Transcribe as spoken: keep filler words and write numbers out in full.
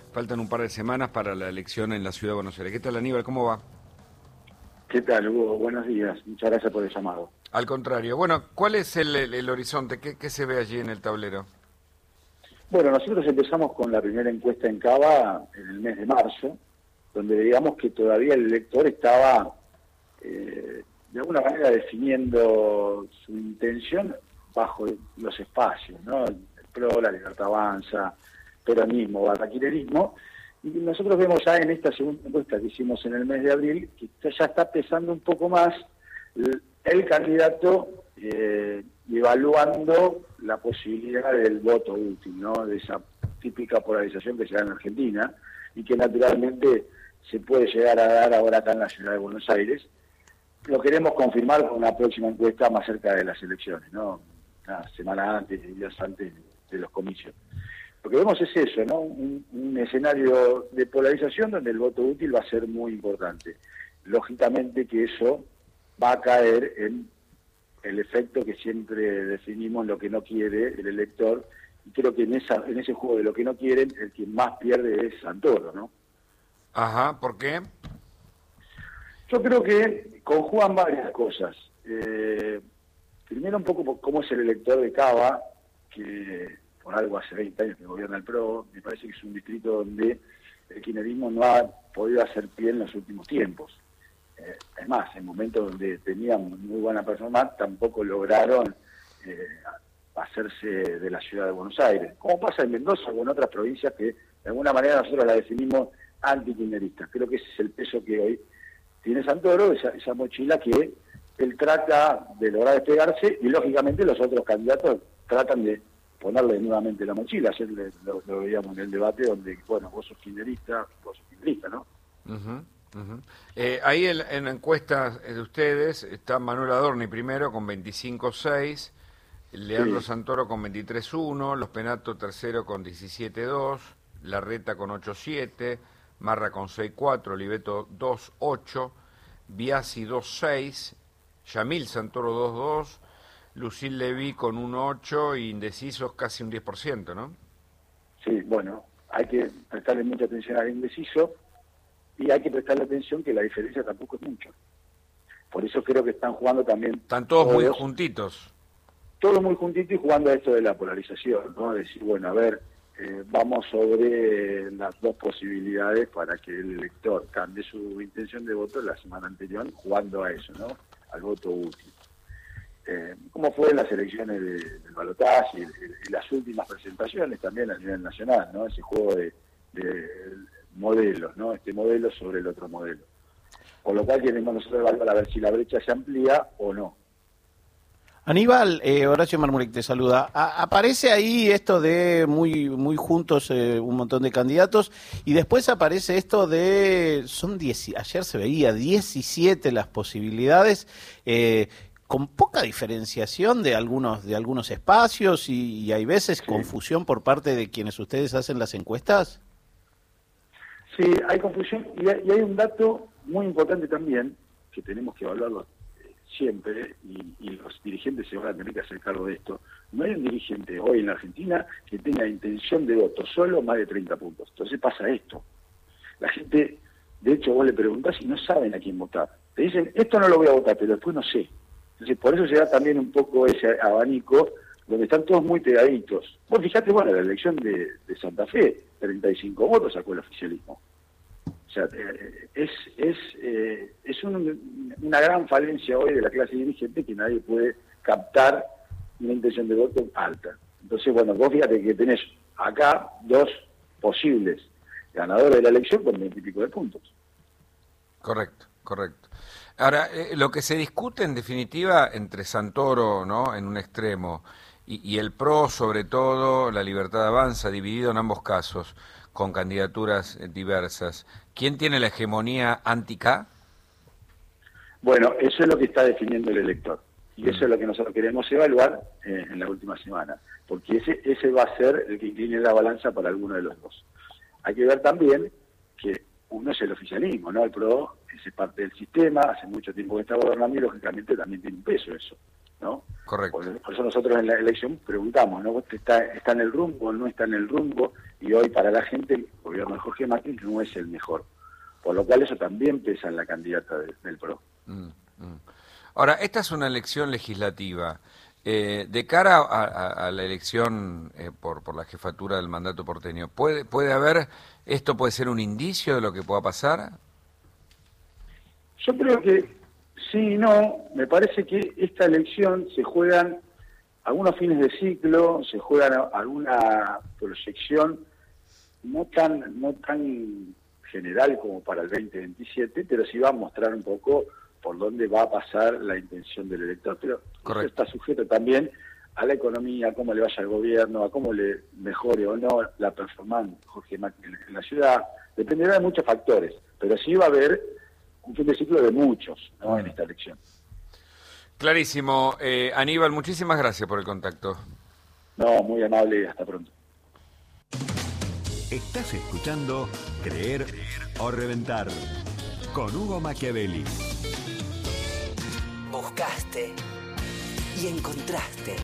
Faltan un par de semanas para la elección en la Ciudad de Buenos Aires. ¿Qué tal, Aníbal? ¿Cómo va? ¿Qué tal, Hugo? Buenos días. Muchas gracias por el llamado. Al contrario. Bueno, ¿cuál es el, el- el horizonte? ¿Qué, qué se ve allí en el tablero? Bueno, nosotros empezamos con la primera encuesta en Cava en el mes de marzo, donde veíamos que todavía el elector estaba, eh, de alguna manera, definiendo su intención bajo los espacios, ¿no? El PRO, la Libertad Avanza, peronismo, barraquilerismo. Y nosotros vemos ya en esta segunda encuesta que hicimos en el mes de abril que ya está pesando un poco más el, el candidato, eh, evaluando la posibilidad del voto útil, ¿no? De esa típica polarización que se da en Argentina y que naturalmente se puede llegar a dar ahora acá en la ciudad de Buenos Aires. Lo queremos confirmar con una próxima encuesta más cerca de las elecciones, ¿no? Una semana antes, días antes de los comicios. Lo que vemos es eso, ¿no? Un, un escenario de polarización donde el voto útil va a ser muy importante. Lógicamente que eso va a caer en el efecto que siempre definimos, lo que no quiere el elector, y creo que en esa en ese juego de lo que no quieren, el que más pierde es Santoro, ¿no? Ajá, ¿por qué? Yo creo que conjugan varias cosas. Eh, primero un poco por cómo es el elector de Cava, que por algo hace veinte años que gobierna el PRO, me parece que es un distrito donde el kirchnerismo no ha podido hacer pie en los últimos tiempos. Eh, es más, en momentos donde tenían muy buena performance, tampoco lograron eh, hacerse de la ciudad de Buenos Aires, como pasa en Mendoza o en otras provincias que de alguna manera nosotros la definimos antikirchneristas. Creo que ese es el peso que hoy tiene Santoro, esa, esa mochila que él trata de lograr despegarse y lógicamente los otros candidatos tratan de ponerle nuevamente la mochila. Ayer lo, lo veíamos en el debate donde, bueno, vos sos kirchnerista, vos sos kirchnerista, ¿no? Ujú, ujú. Eh, ahí en, en la encuesta de ustedes está Manuel Adorni primero con veinticinco seis, Leandro Sí, Santoro con veintitrés uno, Los Penato tercero con diecisiete dos, Larreta con ocho siete, Marra con seis cuatro, Oliveto dos ocho, Biasi dos seis, Yamil Santoro dos dos, Lucil Levy con uno ocho y indecisos casi un diez por ciento, ¿no? sí, bueno, hay que prestarle mucha atención al indeciso y hay que prestarle atención que la diferencia tampoco es mucho. Por eso creo que están jugando también Están todos muy todos, juntitos. todos muy juntitos y jugando a esto de la polarización, ¿no? Decir, bueno, a ver, eh, vamos sobre las dos posibilidades para que el elector cambie su intención de voto la semana anterior, jugando a eso, ¿no? Al voto útil. Eh, como fue en las elecciones de, del balotaje y, y las últimas presentaciones también a nivel nacional, ¿no? Ese juego de, de modelos, ¿no? Este modelo sobre el otro modelo. Con lo cual queremos nosotros evaluar a ver si la brecha se amplía o no. Aníbal, eh, Horacio Marmuric te saluda. A- aparece ahí esto de muy muy juntos eh, un montón de candidatos y después aparece esto de, son diez, ayer se veía diecisiete las posibilidades, eh, con poca diferenciación de algunos de algunos espacios y, y hay veces Sí, confusión por parte de quienes ustedes hacen las encuestas. sí, hay confusión y hay, y hay un dato muy importante también que tenemos que evaluarlo eh, siempre y, y los dirigentes se van a tener que hacer cargo de esto. No hay un dirigente hoy en la Argentina que tenga intención de voto solo más de treinta puntos. Entonces pasa esto. La gente, de hecho, vos le preguntás y no saben a quién votar. Te dicen, esto no lo voy a votar, pero después no sé. Entonces, por eso se da también un poco ese abanico donde están todos muy pegaditos. Vos fijate, bueno, la elección de, de Santa Fe, treinta y cinco votos sacó el oficialismo. O sea, eh, es es eh, es un, una gran falencia hoy de la clase dirigente que nadie puede captar una intención de voto alta. Entonces, bueno, vos fíjate que tenés acá dos posibles ganadores de la elección con veinte y pico de puntos. Correcto, correcto. Ahora, eh, lo que se discute en definitiva entre Santoro, ¿no?, en un extremo, y, y el PRO, sobre todo, la Libertad Avanza, dividido en ambos casos, con candidaturas eh, diversas. ¿Quién tiene la hegemonía anti-K? Bueno, eso es lo que está definiendo el elector. Y eso Mm. es lo que nosotros queremos evaluar eh, en la última semana. Porque ese ese va a ser el que incline la balanza para alguno de los dos. Hay que ver también que uno es el oficialismo, ¿no? El PRO es parte del sistema, hace mucho tiempo que está gobernando y lógicamente también tiene un peso eso, ¿no? Correcto. Por, por eso nosotros en la elección preguntamos, ¿no? ¿Está, ¿Está en el rumbo o no está en el rumbo? Y hoy para la gente el gobierno de Jorge Macri no es el mejor. Por lo cual eso también pesa en la candidata de, del P R O. Mm, mm. Ahora, esta es una elección legislativa. Eh, de cara a, a, a la elección eh, por, por la jefatura del mandato porteño, ¿puede, puede haber, esto puede ser un indicio de lo que pueda pasar? Yo creo que sí y no. Me parece que esta elección se juegan algunos fines de ciclo, se juegan alguna proyección no tan, no tan general como para el veinte veintisiete, pero sí va a mostrar un poco por dónde va a pasar la intención del elector. Pero eso está sujeto también a la economía, a cómo le vaya al gobierno, a cómo le mejore o no la performance Jorge Macri en la ciudad. Dependerá de muchos factores, pero sí va a haber un fin de ciclo de muchos, ¿no?, en esta elección. Clarísimo. Eh, Aníbal, muchísimas gracias por el contacto. No, muy amable, hasta pronto. Estás escuchando Creer o Reventar con Hugo Machiavelli. Buscaste y encontraste.